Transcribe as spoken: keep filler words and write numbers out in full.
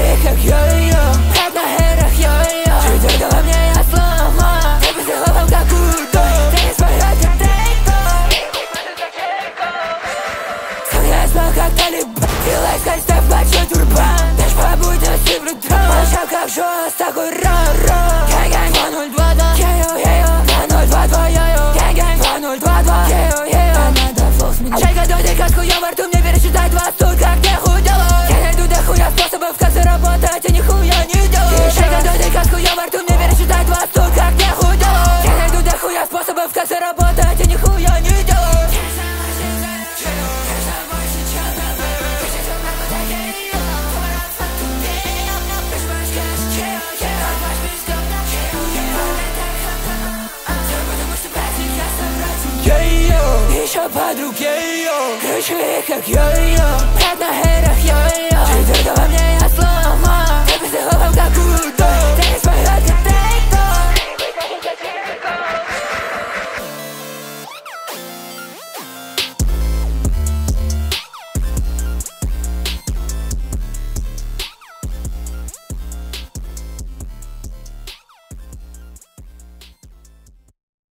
их как йо-йо, как на херах йо-йо. Чуть во мне я сломал, ты поцеловал как будто ты не споёт как Дрейко. Сам я спал как талибан, и лайфхай ставь большой турбан. Дашь побудь на сиблю дрон, молчал как жёст, такой ран-ран. Гэнг-гэнг два ноль два два, йо-йо-йо, два ноль два два, йо-йо. Гэнг-гэнг два ноль два два, йо-йо-йо. А надо флоу сменить. Чайка дойдет, как хуя во рту, мне пересчитать два студ, как нехуй делать. Я найду дохуя способов, как заработать, и нихуя не делать. Чайка дойдет, как хуя во рту, мне пересчитать два студ, как нехуй делать. Я найду дохуя способов, как заработать, и нихуя не делать. Еще подруг, йо-йо, круче их как йо-йо, как на херах йо-йо.